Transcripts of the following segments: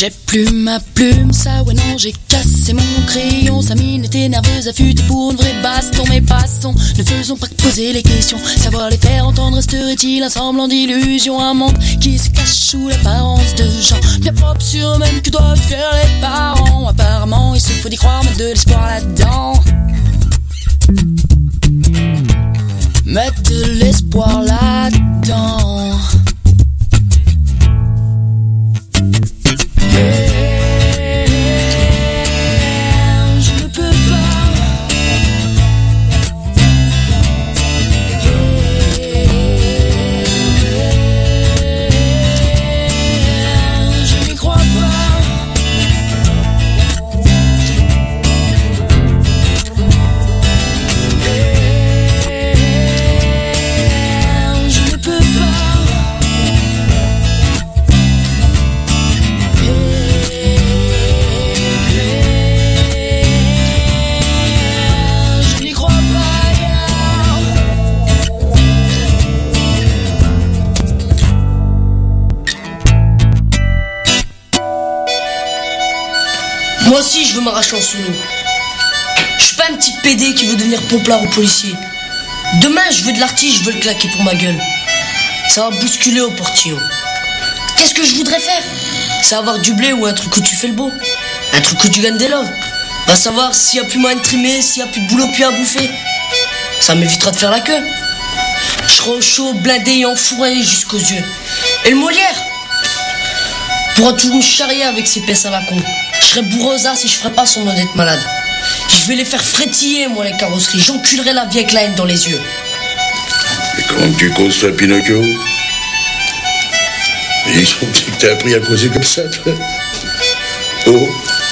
J'ai plus ma plume, ça ouais non, j'ai cassé mon crayon. Sa mine était nerveuse, affûtée pour une vraie baston. Mais passons, ne faisons pas que poser les questions. Savoir les faire entendre, resterait-il un semblant d'illusion? Un monde qui se cache sous l'apparence de gens bien propres sur eux-mêmes que doivent faire les parents. Apparemment, il se faut d'y croire, mettre de l'espoir là-dedans. Mettre de l'espoir là-dedans. Moi aussi je veux m'arracher en solo. Je suis pas un petit PD qui veut devenir pomplard ou policier. Demain je veux de l'artiste, je veux le claquer pour ma gueule. Ça va bousculer au portillo. Qu'est-ce que je voudrais faire? C'est avoir du blé ou un truc où tu fais le beau. Un truc où tu gagnes des loves. Va savoir s'il y a plus moyen de trimer, s'il y a plus de boulot puis à bouffer. Ça m'évitera de faire la queue. Je serai au chaud, blindé et enfourré jusqu'aux yeux. Et le Molière pourra toujours me charrier avec ses pièces à la con. Je serais bourrosa si je ferais pas son honnête malade. Je vais les faire frétiller, moi, les carrosseries. J'enculerai la vie avec la haine dans les yeux. Et comment tu construis Pinocchio? Ils sont que t'as appris à causer comme ça, toi. Oh.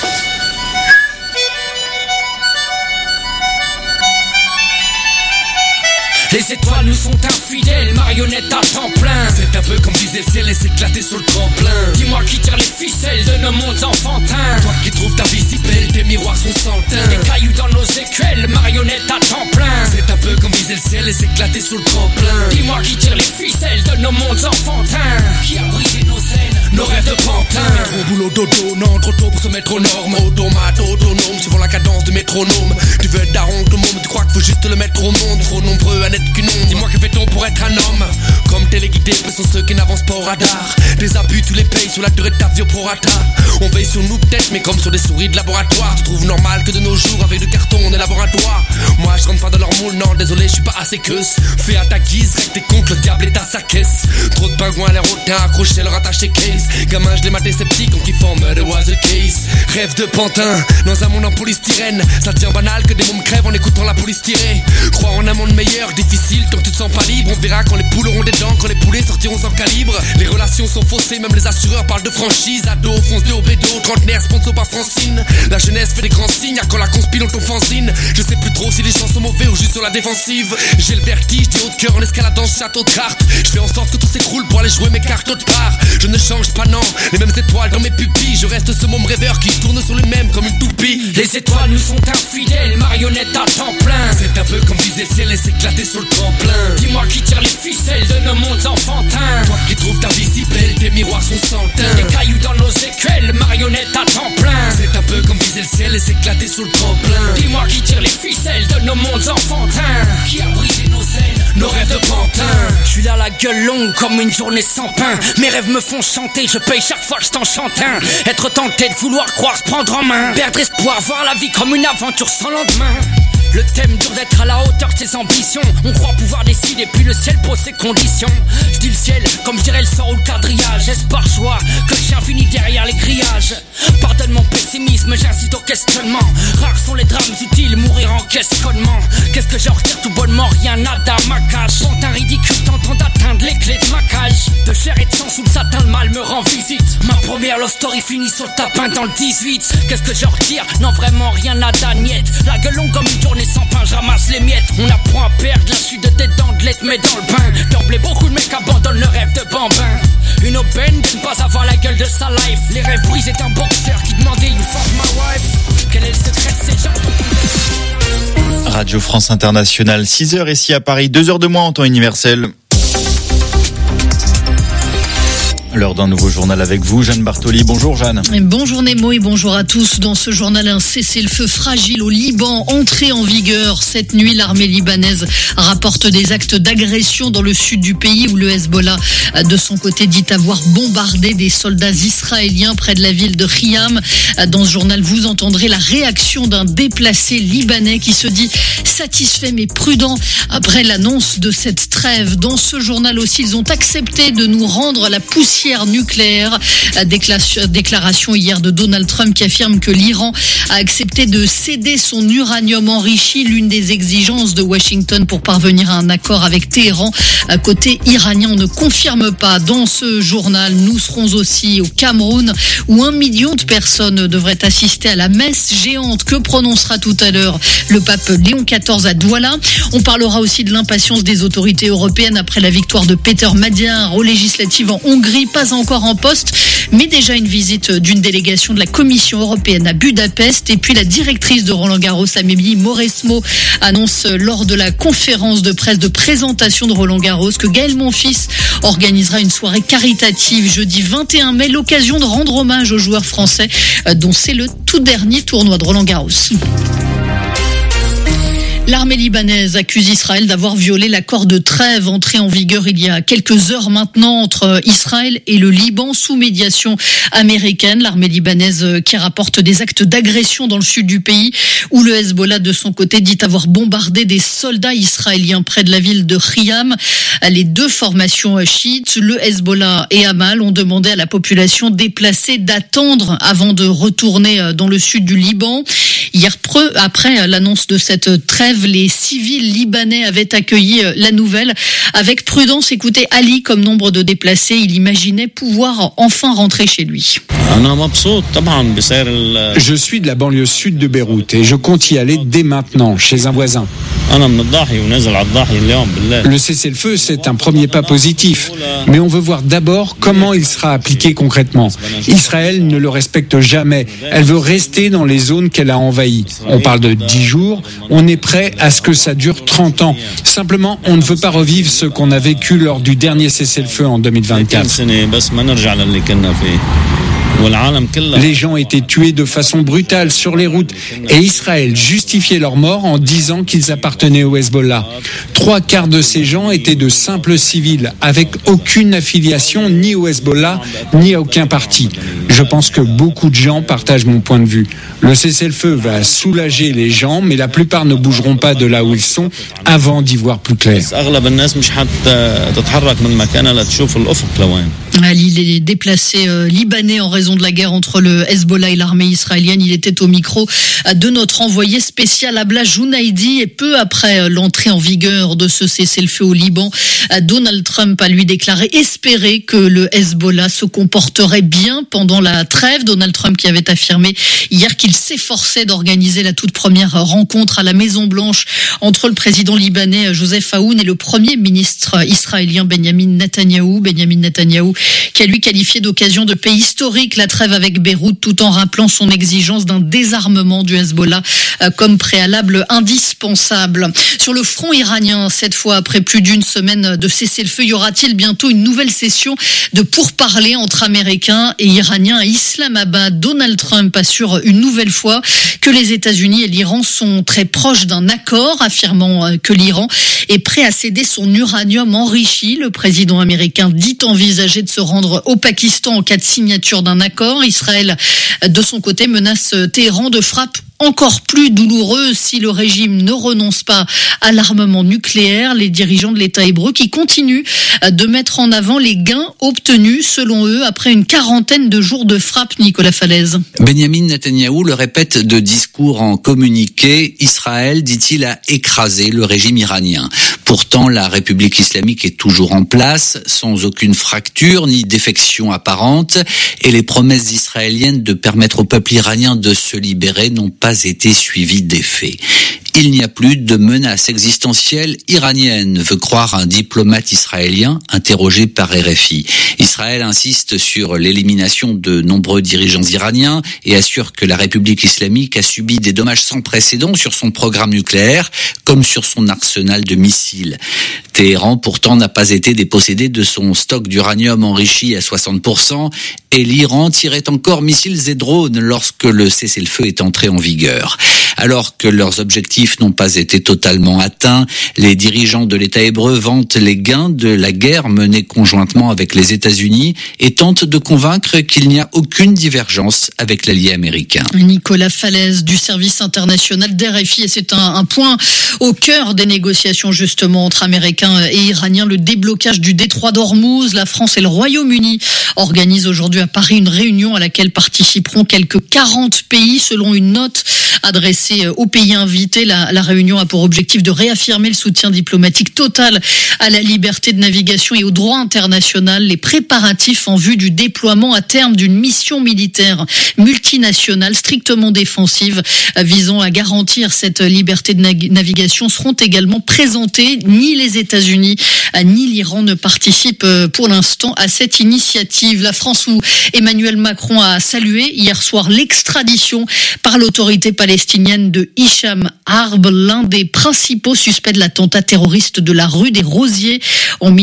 Les étoiles nous sont infidèles, marionnettes à temps plein. C'est un peu comme disait ciel et s'éclater sur le tremplin. Dis-moi qui tire les ficelles de nos mondes enfantins. Toi qui trouves ta vie si belle, tes miroirs sont sans teint. Des cailloux dans nos écuelles, marionnettes à temps plein. C'est un peu comme viser le ciel et s'éclater sur le tremplin. Dis-moi qui tire les ficelles de nos mondes enfantins. Qui a brisé nos scènes, nos rêves de pantin. Métro, boulot, dodo, non, trop tôt pour se mettre aux normes. Automate, autonome, suivant la cadence du métronome. Tu veux être daron, tout le monde, tu crois qu'il faut juste le mettre au monde. Trop nombreux à n'être qu'une onde. Dis-moi que fait-on pour être un homme? Comme téléguidés, peu sont ceux qui n'avancent pas au radar. Des abus, tu les payes sur la durée de ta vie au prorata. On veille sur nous peut-être, mais comme sur des souris de laboratoire. Tu trouves normal que de nos jours, avec du carton, on élaboratoire. Moi, je rentre pas dans leur moule, non, désolé, je suis pas assez queuse. Fais à ta guise, règle tes comptes, le diable est à sa caisse. Trop de pingouins à l'air hautain, accrochés, leur attaché case. Gamin, je les matais sceptiques, en kiffant Murder was a case. Rêve de pantin, dans un monde en polystyrène. Ça devient banal que des mômes crèvent en écoutant la police tirer. Croire en un monde meilleur, difficile, tant que tu te sens pas libre. On verra quand les poules auront des dents, quand les poulets sortiront sans calibre. Les relations sont faussées, même les assureurs parlent de franchise. Ado, fonce de au bédo, trentenaire, sponsor par Francine. La jeunesse fait des grands signes, à quand la conspire dans ton fanzine. Je sais plus trop si les gens sont mauvais ou juste sur la défensive. J'ai le vertige, des haut de cœur en escaladant ce château de cartes. Je fais en sorte que tout s'écroule pour aller jouer mes cartes autre part. Je ne change pas, non, les mêmes étoiles dans mes pupilles. Je reste ce môme rêveur qui tourne sur lui-même comme une toupie. Les étoiles nous sont infidèles, marionnettes à temps plein. C'est un peu comme viser le ciel et s'éclater sur le tremplin. Dis-moi qui tire les ficelles de nos mondes enfantins. Toi qui trouves ta vie si belle, tes miroirs sont sans teint. Des cailloux dans nos écuelles, marionnettes à temps plein. C'est un peu comme viser le ciel et s'éclater sur le tremplin. Dis-moi qui tire les ficelles de nos mondes enfantins. Qui a brisé nos ailes, nos rêves de pantin. Je suis là la gueule longue comme une journée sans pain. Mes rêves me font chanter, je paye chaque fois que je t'en chante un. Être tenté de vouloir croire, se prendre en main. Perdre espoir, voir la vie comme une aventure sans lendemain. Le thème dur d'être à la hauteur de ses ambitions. On croit pouvoir décider puis le ciel pose ses conditions. Je dis le ciel comme je dirais le sort ou le quadrillage. Est-ce par choix que le chien finit derrière les grillages? Pardonne mon pessimisme, j'incite au questionnement. Rares sont les drames utiles, mourir en questionnement. Qu'est-ce que j'en retire tout bonnement? Rien, nada, ma cage. Pantin ridicule tentant d'atteindre les clés de ma cage. De chair et de sang sous le satin, le mal me rend visite. Ma première love story finit sur le tapin dans le 18. Qu'est-ce que j'en retire? Non vraiment rien, nada, niette. La gueule longue comme une journée sans pain, je ramasse les miettes. On apprend à perdre la suite de tes dentelettes, mais dans le bain. D'emblée beaucoup de mecs abandonnent le rêve de bambin. Une aubaine de ne pas avoir la gueule de sa life. Les rêves brisés d'un boxeur qui demandait you fuck my wife. Quel est le secret de ces gens? Radio France Internationale, 6h ici à Paris, 2h de moins en temps universel. L'heure d'un nouveau journal avec vous, Jeanne Bartoli. Bonjour Jeanne. Bonjour Nemo et bonjour à tous. Dans ce journal, un cessez-le-feu fragile au Liban, entré en vigueur cette nuit. L'armée libanaise rapporte des actes d'agression dans le sud du pays où le Hezbollah, de son côté, dit avoir bombardé des soldats israéliens près de la ville de Khiam. Dans ce journal, vous entendrez la réaction d'un déplacé libanais qui se dit satisfait mais prudent après l'annonce de cette trêve. Dans ce journal aussi, ils ont accepté de nous rendre la poussière nucléaire. Déclaration hier de Donald Trump qui affirme que l'Iran a accepté de céder son uranium enrichi, l'une des exigences de Washington pour parvenir à un accord avec Téhéran. Côté iranien, on ne confirme pas. Dans ce journal, nous serons aussi au Cameroun où 1 million de personnes devraient assister à la messe géante que prononcera tout à l'heure le pape Léon XIV à Douala. On parlera aussi de l'impatience des autorités européennes après la victoire de Peter Magyar aux législatives en Hongrie. Pas encore en poste, mais déjà une visite d'une délégation de la Commission européenne à Budapest. Et puis la directrice de Roland-Garros, Amélie Mauresmo, annonce lors de la conférence de presse de présentation de Roland-Garros que Gaël Monfils organisera une soirée caritative jeudi 21 mai, l'occasion de rendre hommage aux joueurs français dont c'est le tout dernier tournoi de Roland-Garros. L'armée libanaise accuse Israël d'avoir violé l'accord de trêve entré en vigueur il y a quelques heures maintenant entre Israël et le Liban sous médiation américaine. L'armée libanaise qui rapporte des actes d'agression dans le sud du pays où le Hezbollah de son côté dit avoir bombardé des soldats israéliens près de la ville de Khiam. Les deux formations chiites, le Hezbollah et Hamal, ont demandé à la population déplacée d'attendre avant de retourner dans le sud du Liban. Hier, après l'annonce de cette trêve, les civils libanais avaient accueilli la nouvelle avec prudence. Écoutez Ali, comme nombre de déplacés, il imaginait pouvoir enfin rentrer chez lui. Je suis de la banlieue sud de Beyrouth et je compte y aller dès maintenant, chez un voisin. Le cessez-le-feu, c'est un premier pas positif, mais on veut voir d'abord comment il sera appliqué concrètement. Israël ne le respecte jamais. Elle veut rester dans les zones qu'elle a envahies. On parle de 10 jours, on est prêt à ce que ça dure 30 ans. Simplement, on ne veut pas revivre ce qu'on a vécu lors du dernier cessez-le-feu en 2024. Les gens étaient tués de façon brutale sur les routes et Israël justifiait leur mort en disant qu'ils appartenaient au Hezbollah. 3/4 de ces gens étaient de simples civils avec aucune affiliation ni au Hezbollah ni à aucun parti. Je pense que beaucoup de gens partagent mon point de vue. Le cessez-le-feu va soulager les gens, mais la plupart ne bougeront pas de là où ils sont avant d'y voir plus clair. Ali, les déplacés libanais en raison de la guerre entre le Hezbollah et l'armée israélienne. Il était au micro de notre envoyé spécial Abla Jounaidi. Et peu après l'entrée en vigueur de ce cessez-le-feu au Liban, Donald Trump a lui déclaré espérer que le Hezbollah se comporterait bien pendant la trêve. Donald Trump qui avait affirmé hier qu'il s'efforçait d'organiser la toute première rencontre à la Maison-Blanche entre le président libanais Joseph Aoun et le premier ministre israélien Benjamin Netanyahou qui a lui qualifié d'occasion de paix historique la trêve avec Beyrouth, tout en rappelant son exigence d'un désarmement du Hezbollah comme préalable indispensable. Sur le front iranien, cette fois après plus d'une semaine de cessez-le-feu, y aura-t-il bientôt une nouvelle session de pourparlers entre Américains et Iraniens à Islamabad? Donald Trump assure une nouvelle fois que les États-Unis et l'Iran sont très proches d'un accord, affirmant que l'Iran est prêt à céder son uranium enrichi. Le président américain dit envisager de se rendre au Pakistan en cas de signature d'un accord. Israël, de son côté, menace Téhéran de frappes encore plus douloureuse si le régime ne renonce pas à l'armement nucléaire. Les dirigeants de l'État hébreu qui continuent de mettre en avant les gains obtenus, selon eux, après une quarantaine de jours de frappe. Nicolas Falaise. Benjamin Netanyahou le répète de discours en communiqué. Israël, dit-il, a écrasé le régime iranien. Pourtant, la République islamique est toujours en place, sans aucune fracture ni défection apparente, et les promesses israéliennes de permettre au peuple iranien de se libérer n'ont pas été suivies d'effet. Il n'y a plus de menace existentielle iranienne, veut croire un diplomate israélien interrogé par RFI. Israël insiste sur l'élimination de nombreux dirigeants iraniens et assure que la République islamique a subi des dommages sans précédent sur son programme nucléaire comme sur son arsenal de missiles. Téhéran, pourtant, n'a pas été dépossédé de son stock d'uranium enrichi à 60% et l'Iran tirait encore missiles et drones lorsque le cessez-le-feu est entré en vigueur. Alors que leurs objectifs n'ont pas été totalement atteints, les dirigeants de l'État hébreu vantent les gains de la guerre menée conjointement avec les États-Unis et tentent de convaincre qu'il n'y a aucune divergence avec l'allié américain. Nicolas Falaise du service international d'RFI, et c'est un point au cœur des négociations justement entre Américains et Iraniens, le déblocage du détroit d'Ormuz. La France et le Royaume-Uni organisent aujourd'hui à Paris une réunion à laquelle participeront quelques 40 pays selon une note adressée aux pays invités. La réunion a pour objectif de réaffirmer le soutien diplomatique total à la liberté de navigation et au droit international, les préparatifs en vue du déploiement à terme d'une mission militaire multinationale strictement défensive visant à garantir cette liberté de navigation seront également présentés. Ni les États-Unis ni l'Iran ne participent pour l'instant à cette initiative. La France, où Emmanuel Macron a salué hier soir l'extradition par l'autorité palestinienne de Hicham Harb, l'un des principaux suspects de l'attentat terroriste de la rue des Rosiers en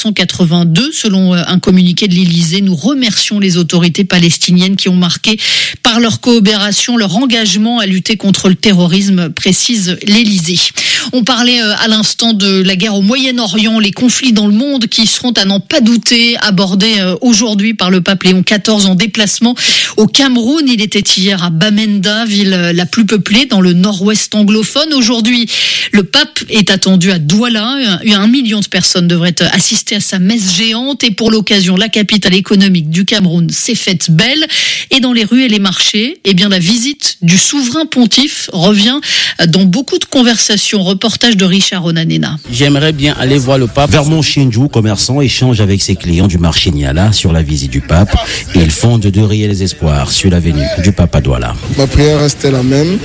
1982. Selon un communiqué de l'Élysée, nous remercions les autorités palestiniennes qui ont marqué par leur coopération, leur engagement à lutter contre le terrorisme, précise l'Élysée. On parlait à l'instant de la guerre au Moyen-Orient, les conflits dans le monde qui seront à n'en pas douter abordés aujourd'hui par le pape Léon XIV en déplacement au Cameroun. Il était hier à Bamenda, ville la plus peuplée dans le nord-ouest anglophone. Aujourd'hui, le pape est attendu à Douala. 1 million de personnes devraient assister à sa messe géante et pour l'occasion, la capitale économique du Cameroun s'est faite belle. Et dans les rues et les marchés, la visite du souverain pontife revient dans beaucoup de conversations. Reportage de Richard Onanena. J'aimerais bien aller voir le pape. Vermont Shinju, commerçant, échange avec ses clients du marché Niala sur la visite du pape. Et il fonde de réels espoirs sur la venue du pape à Douala. Ma prière restait la même.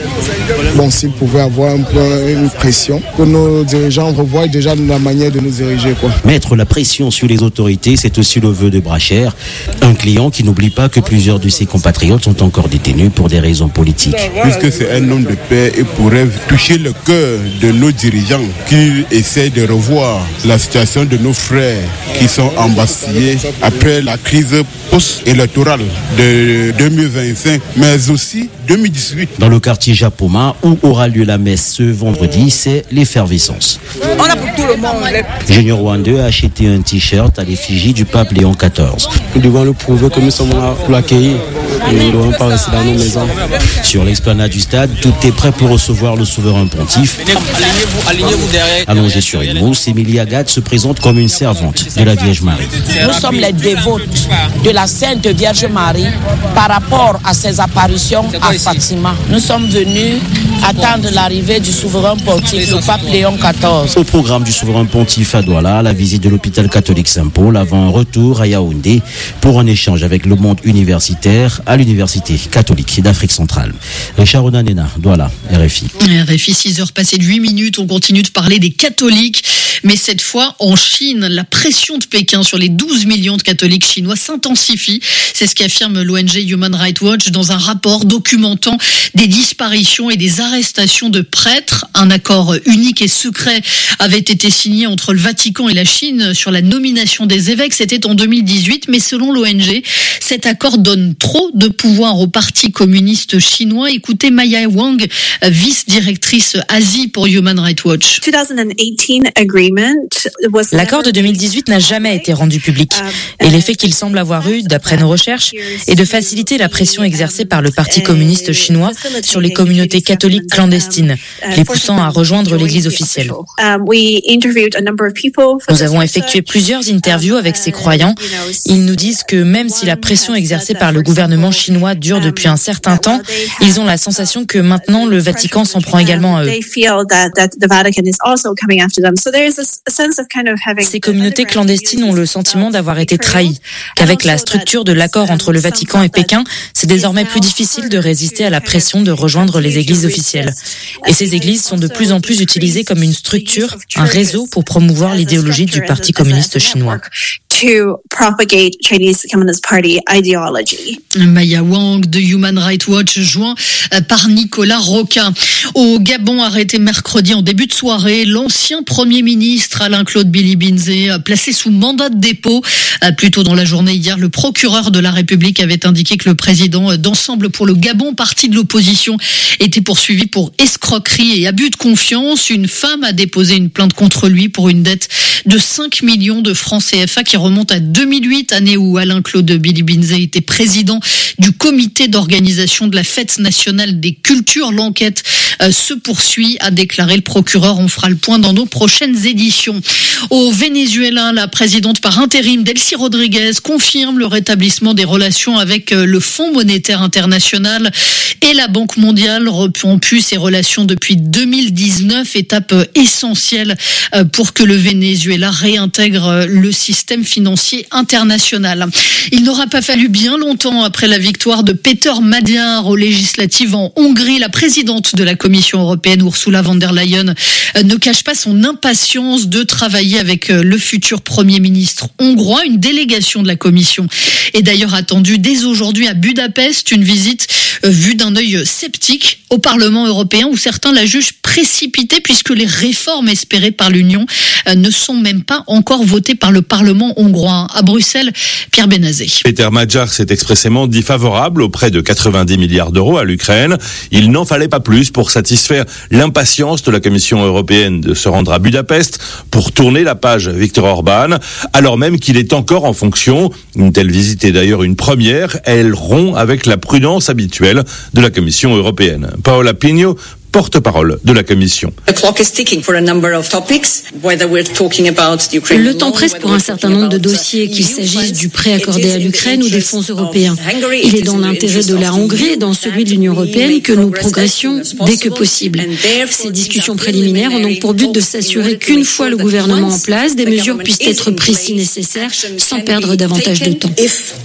S'il pouvait avoir un peu une pression, que nos dirigeants revoient déjà la manière de nous diriger. Mettre la pression sur les autorités, c'est aussi le vœu de Bracher, un client qui n'oublie pas que plusieurs de ses compatriotes sont encore détenus pour des raisons politiques. Puisque c'est un homme de paix et pourrait toucher le cœur de nos dirigeants, qui essaient de revoir la situation de nos frères qui sont embastillés après la crise post-électorale de 2025, mais aussi 2018. Dans le quartier Japoma, où aura lieu la messe ce vendredi, c'est l'effervescence. On a pour tout le monde. Junior Wande a acheté un t-shirt à l'effigie du pape Léon XIV. Nous devons le prouver que nous sommes là pour l'accueillir. Nous ne devons pas rester dans nos maisons. Sur l'esplanade du stade, tout est prêt pour recevoir le souverain pontife. Alignez-vous derrière. Allongée sur une mousse, Émilie Agathe se présente comme une servante de la Vierge Marie. Nous sommes les dévotes de la Sainte Vierge Marie par rapport à ses apparitions à Fatima. Nous sommes venus attendre l'arrivée du souverain pontife, le pape Léon XIV. Au programme du souverain pontife à Douala, la visite de l'hôpital catholique Saint-Paul avant un retour à Yaoundé pour un échange avec le monde universitaire à l'université catholique d'Afrique centrale. Richard Onanena, Douala, RFI. RFI, 6h passées de 8 minutes, on continue de parler des catholiques, mais cette fois en Chine. La pression de Pékin sur les 12 millions de catholiques chinois s'intensifie. C'est ce qu'affirme l'ONG Human Rights Watch dans un rapport documentant des disparitions et des arrestations de prêtres. Un accord unique et secret avait été signé entre le Vatican et la Chine sur la nomination des évêques. C'était en 2018, mais selon l'ONG, cet accord donne trop de pouvoir au Parti communiste chinois. Écoutez Maya Wang, vice-directrice Asie pour Human Rights Watch. L'accord de 2018 n'a jamais été rendu public. Et l'effet qu'il semble avoir eu, d'après nos recherches, est de faciliter la pression exercée par le Parti communiste chinois sur les communautés catholiques clandestines, les poussant à rejoindre l'Église officielle. Nous avons effectué plusieurs interviews avec ces croyants. Ils nous disent que même si la pression exercée par le gouvernement chinois dure depuis un certain temps, ils ont la sensation que maintenant le Vatican s'en prend également à eux. Ces communautés clandestines ont le sentiment d'avoir été trahies, qu'avec la structure de l'accord entre le Vatican et Pékin, c'est désormais plus difficile de résister à la pression de rejoindre les églises officielles. Et ces églises sont de plus en plus utilisées comme une structure, un réseau pour promouvoir l'idéologie du Parti communiste chinois. Maya Wang de Human Rights Watch, joint par Nicolas Roca. Au Gabon, arrêté mercredi en début de soirée, l'ancien Premier ministre Alain-Claude Billy-Binzé, placé sous mandat de dépôt. Plus tôt dans la journée hier, le procureur de la République avait indiqué que le président d'Ensemble pour le Gabon, parti de l'opposition, était poursuivi pour escroquerie et abus de confiance. Une femme a déposé une plainte contre lui pour une dette de 5 millions de francs CFA qui remonte à 2008, année où Alain-Claude Billy-Binzé était président du comité d'organisation de la fête nationale des cultures. L'enquête se poursuit, a déclaré le procureur. On fera le point dans nos prochaines éditions. Au Venezuela, la présidente par intérim Delcy Rodriguez confirme le rétablissement des relations avec le Fonds monétaire international et la Banque mondiale, rompu ces relations depuis 2019, étape essentielle pour que le Venezuela réintègre le système financier international. Il n'aura pas fallu bien longtemps après la victoire de Peter Magyar aux législatives en Hongrie. La présidente de la Commission européenne, Ursula von der Leyen, ne cache pas son impatience de travailler avec le futur Premier ministre hongrois. Une délégation de la Commission est d'ailleurs attendue dès aujourd'hui à Budapest, une visite vue d'un œil sceptique au Parlement européen où certains la jugent précipitée puisque les réformes espérées par l'Union ne sont même pas encore votées par le Parlement hongrois. À Bruxelles, Pierre Benazé. Peter Magyar s'est expressément dit favorable auprès de 90 milliards d'euros à l'Ukraine. Il n'en fallait pas plus pour satisfaire l'impatience de la Commission européenne de se rendre à Budapest pour tourner la page Viktor Orban, alors même qu'il est encore en fonction. Une telle visite est d'ailleurs une première. Elle rompt avec la prudence habituelle de la Commission européenne. Paola Pigno, porte-parole de la Commission. Le temps presse pour un certain nombre de dossiers, qu'il s'agisse du prêt accordé à l'Ukraine ou des fonds européens. Il est dans l'intérêt de la Hongrie et dans celui de l'Union européenne que nous progressions dès que possible. Ces discussions préliminaires ont donc pour but de s'assurer qu'une fois le gouvernement en place, des mesures puissent être prises si nécessaire, sans perdre davantage de temps.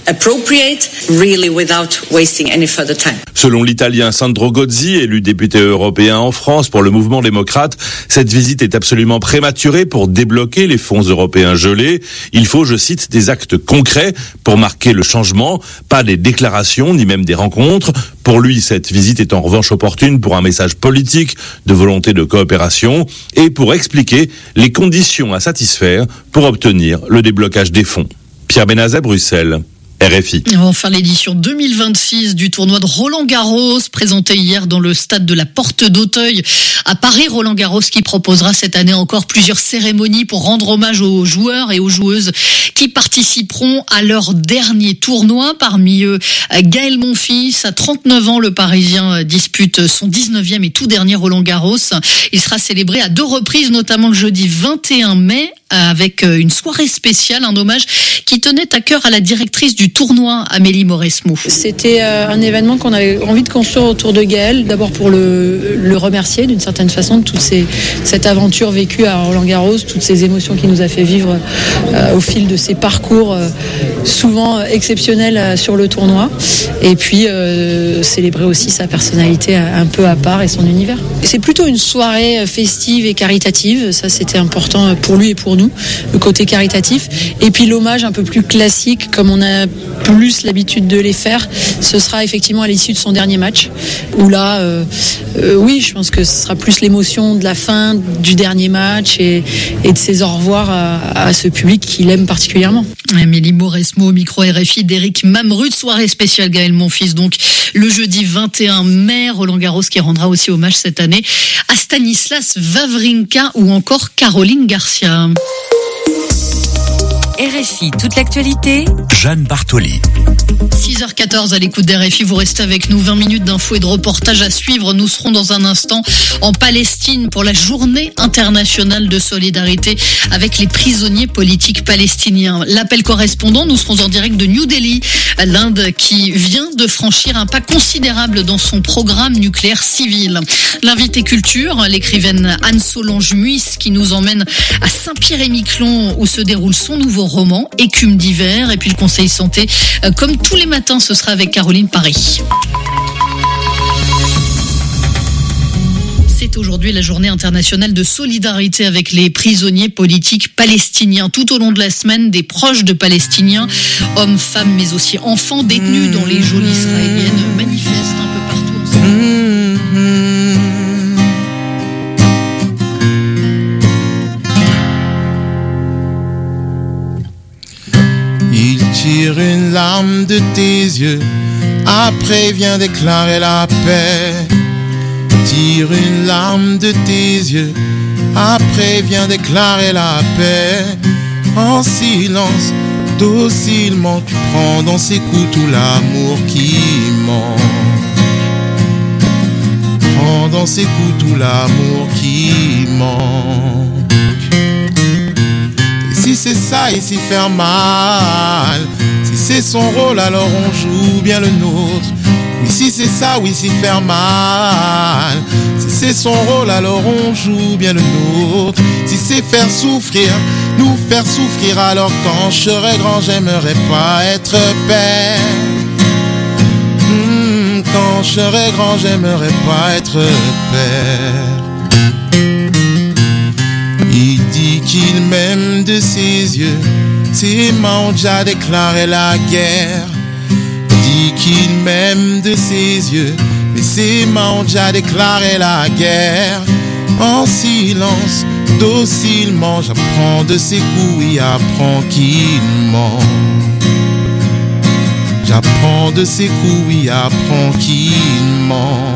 Selon l'Italien Sandro Gozzi, élu député européen en France pour le mouvement démocrate, cette visite est absolument prématurée pour débloquer les fonds européens gelés. Il faut, je cite, des actes concrets pour marquer le changement, pas des déclarations ni même des rencontres. Pour lui, cette visite est en revanche opportune pour un message politique de volonté de coopération et pour expliquer les conditions à satisfaire pour obtenir le déblocage des fonds. Pierre Benazet, Bruxelles. RFI. Enfin, l'édition 2026 du tournoi de Roland-Garros, présenté hier dans le stade de la Porte d'Auteuil à Paris. Roland-Garros qui proposera cette année encore plusieurs cérémonies pour rendre hommage aux joueurs et aux joueuses qui participeront à leur dernier tournoi. Parmi eux, Gaël Monfils, à 39 ans, le Parisien dispute son 19e et tout dernier Roland-Garros. Il sera célébré à 2 reprises, notamment le jeudi 21 mai, avec une soirée spéciale, un hommage qui tenait à cœur à la directrice du tournoi, Amélie Mauresmo. C'était un événement qu'on avait envie de construire autour de Gaël, d'abord pour le remercier d'une certaine façon de toute cette aventure vécue à Roland-Garros, toutes ces émotions qu'il nous a fait vivre au fil de ses parcours souvent exceptionnels sur le tournoi, et puis célébrer aussi sa personnalité un peu à part et son univers. C'est plutôt une soirée festive et caritative, ça c'était important pour lui et pour nous, le côté caritatif, et puis l'hommage un peu plus classique comme on a plus l'habitude de les faire, ce sera effectivement à l'issue de son dernier match, où là oui, je pense que ce sera plus l'émotion de la fin du dernier match et de ses au revoir à ce public qu'il aime particulièrement. Amélie Mauresmo au micro RFI d'Éric Mamrud. Soirée spéciale Gaël Monfils, donc le jeudi 21 mai. Roland-Garros qui rendra aussi hommage cette année à Stanislas Wawrinka ou encore Caroline Garcia. RFI, toute l'actualité. Jeanne Bartoli. 6h14 à l'écoute d'RFI, vous restez avec nous, 20 minutes d'infos et de reportages à suivre. Nous serons dans un instant en Palestine pour la journée internationale de solidarité avec les prisonniers politiques palestiniens. L'appel correspondant, nous serons en direct de New Delhi, l'Inde qui vient de franchir un pas considérable dans son programme nucléaire civil. L'invité culture, l'écrivaine Anne Solange-Muys qui nous emmène à Saint-Pierre-et-Miquelon où se déroule son nouveau roman, Écume d'hiver, et puis le conseil santé, comme tous les matins, ce sera avec Caroline Paris. C'est aujourd'hui la journée internationale de solidarité avec les prisonniers politiques palestiniens. Tout au long de la semaine, des proches de Palestiniens, hommes, femmes, mais aussi enfants détenus dans les geôles israéliennes manifestent un peu partout en ce moment. Il tire une larme de tes yeux, après vient déclarer la paix. Tire une larme de tes yeux, après vient déclarer la paix. En silence, docilement, tu prends dans ses coups tout l'amour qui manque. Prends dans ses coups tout l'amour qui manque. Si c'est ça et si faire mal, si c'est son rôle alors on joue bien le nôtre. Oui si c'est ça, oui si faire mal, si c'est son rôle alors on joue bien le nôtre. Si c'est faire souffrir, nous faire souffrir, alors quand je serai grand j'aimerais pas être père. Quand je serai grand j'aimerais pas être père. Il dit qu'il m'aime de ses yeux, ses mains ont déjà déclaré la guerre. Dit qu'il m'aime de ses yeux, mais ses mains ont déjà déclaré la guerre. En silence, docilement, j'apprends de ses coups, oui, apprends qu'il ment. J'apprends de ses coups, oui, apprends qu'il ment.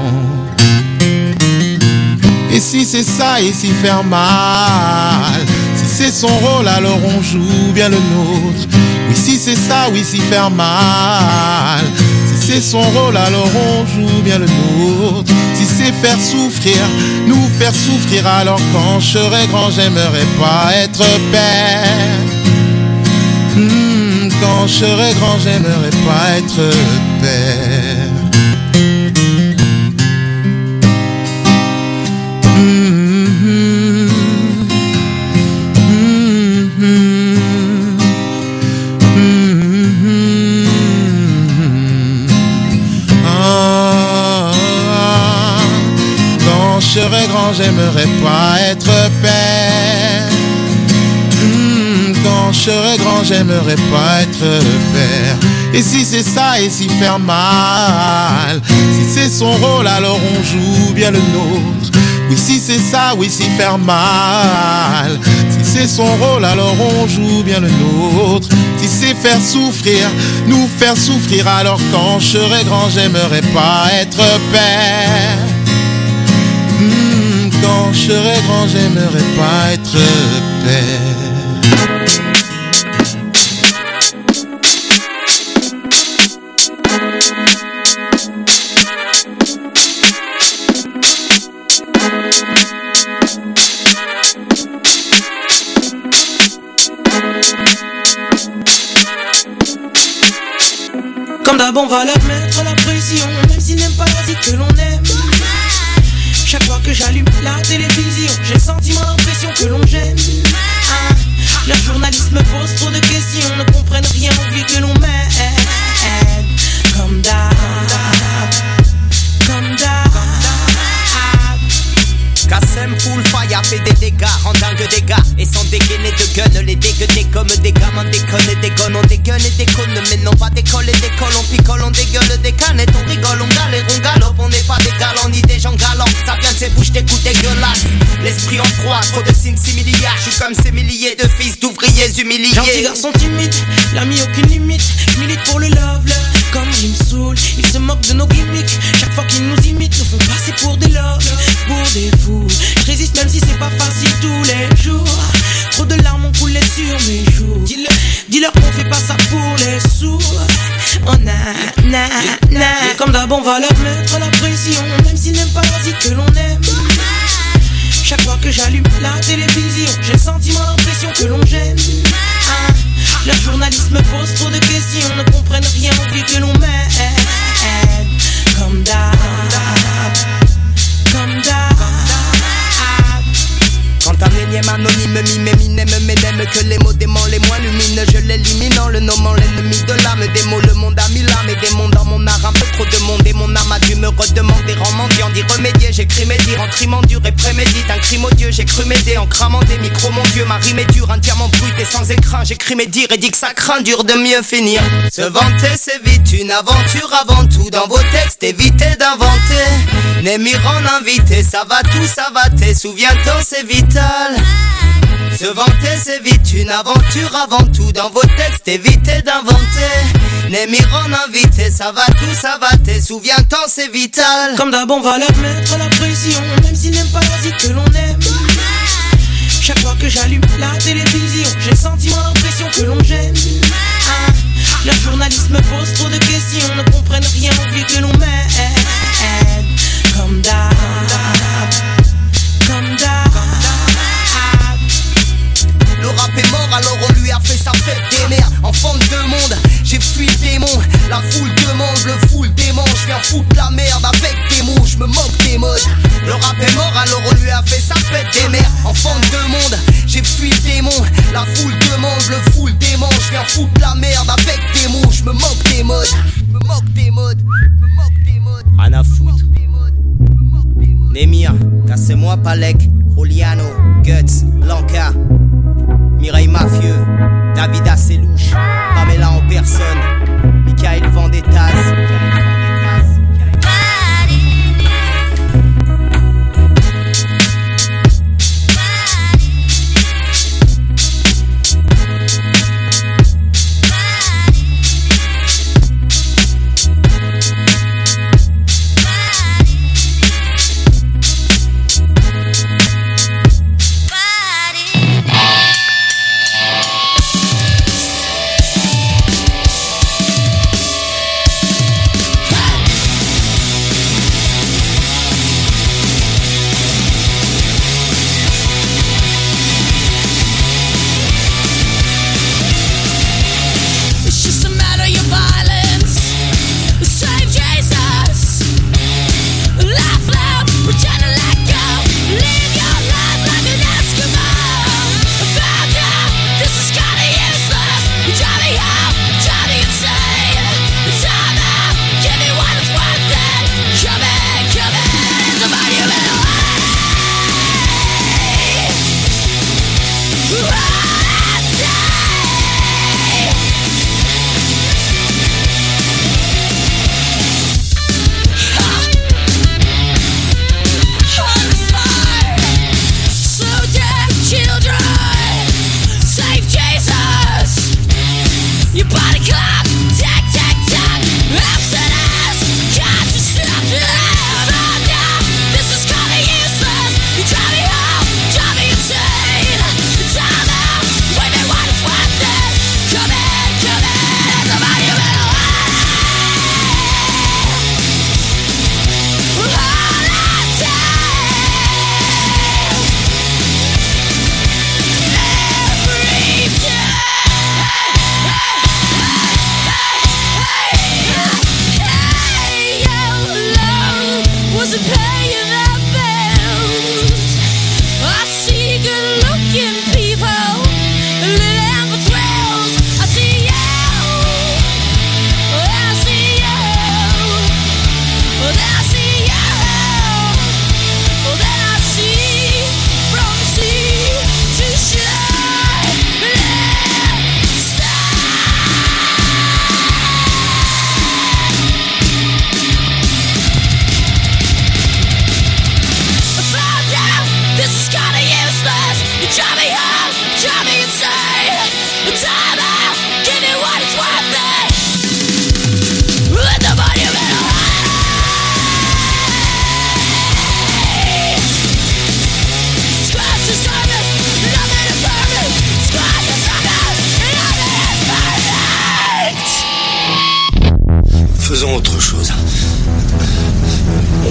Et si c'est ça et si faire mal, si c'est son rôle alors on joue bien le nôtre. Oui si c'est ça, oui si faire mal, si c'est son rôle alors on joue bien le nôtre. Si c'est faire souffrir, nous faire souffrir, alors quand je serai grand j'aimerais pas être père. Quand je serai grand j'aimerais pas être père. Je serai grand, j'aimerais pas être père. Quand je serai grand, j'aimerais pas être père. Et si c'est ça et si faire mal, si c'est son rôle alors on joue bien le nôtre. Oui si c'est ça, oui si faire mal, si c'est son rôle alors on joue bien le nôtre. Si c'est faire souffrir, nous faire souffrir, alors quand je serai grand j'aimerais pas être père. Quand je serai grand, j'aimerais pas être père. Comme d'hab, on va leur mettre la pression, même s'ils n'aiment pas la vie que l'on aime. Chaque fois que j'allume la télévision, j'ai le sentiment, l'impression que l'on gêne. Les journalistes me posent trop de questions, ne comprennent rien aux vies que l'on mène. Comme d'hab, comme d'hab. Kassem full fire fait des dégâts, en dingue des gars. Et sans dégainer de gun, les dégueuler comme des gamins déconne et dégonne. On dégueule et déconne, mais non pas décolle et décolle. On picole, on dégueule des canettes, on rigole, on galère, on galope. On n'est pas des galants ni des gens galants. Ça vient de ces bouches, des coups dégueulasses. L'esprit en froid, trop de signes similiaires. Je suis comme ces milliers de fils d'ouvriers humiliés. Gentil garçon timide, l'ami aucune limite. Je milite pour le love, comme il me saoule. Ils se moquent de nos gimmicks. Chaque fois qu'ils nous imitent, nous font passer pour des loves, pour des fous. Je résiste même si c'est pas facile tous les jours. Trop de larmes ont coulé sur mes joues. Comme d'hab on va leur mettre la pression, même s'ils n'aiment pas la vie que l'on aime. Chaque fois que j'allume la télévision, j'ai le sentiment, l'impression que l'on gêne. Leurs journalistes me posent trop de questions, ne comprennent rien au vie que l'on mène. Comme d'hab, comme d'hab. Quand un énième anonyme m'aime, que les mots démons les moins lumineux, je l'élimine en le nommant l'ennemi de l'âme. Des mots, le monde a mis l'âme et des mondes dans mon art. Un peu trop de monde et mon âme a dû me redemander en mendiant d'y remédier. J'écris mes dires en trimant dur et prémédite un crime odieux. J'ai cru m'aider en cramant des micros, mon Dieu. Ma rime est dure, un diamant brut et sans écrin. J'écris mes dires et dis que ça craint dur de mieux finir. Se vanter c'est vite une aventure avant tout. Dans vos textes évitez d'inventer. N'émir en invité, ça va tout, ça va t'es. Souviens-t'en c'est vital. Se vanter c'est vite une aventure avant tout. Dans vos textes évitez d'inventer. N'émir en invité, ça va tout, ça va t'es. Souviens-t'en c'est vital. Comme d'hab on va leur mettre la pression, même s'ils n'aiment pas la vie que l'on aime. Chaque fois que j'allume la télévision, j'ai le sentiment, l'impression que l'on gêne. Leurs journalistes me posent trop de questions, ne comprennent rien au vie que l'on mène. Comme d'hab, comme d'hab. Le rap est mort alors on lui a fait sa fête des mères. Enfant de deux mondes, j'ai fui le démon. La foule demande, le foule démon. Je viens foutre la merde avec des mots, je me moque des modes. Le rap est mort alors on lui a fait sa fête des mères. Enfant de deux mondes, j'ai fui le démon. La foule demande, le foule démon. Je viens foutre la merde avec des mots, je me moque des modes. Je me moque des modes, je me moque des modes. Rien à foutre. Némir, cassez-moi Palek, Juliano, Guts, Blanca, Mireille Mafieux, David Asselouche, Pamela en personne, Michael Vendettas.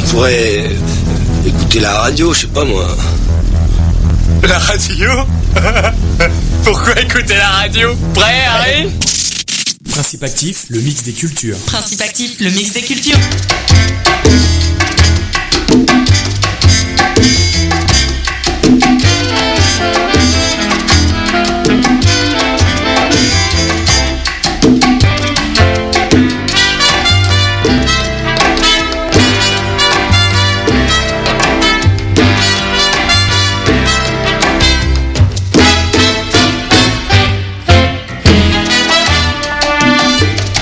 pourrais écouter la radio, je sais pas moi. La radio? Pourquoi écouter la radio? Prêt, Harry? Principe actif, le mix des cultures. Principe actif, le mix des cultures.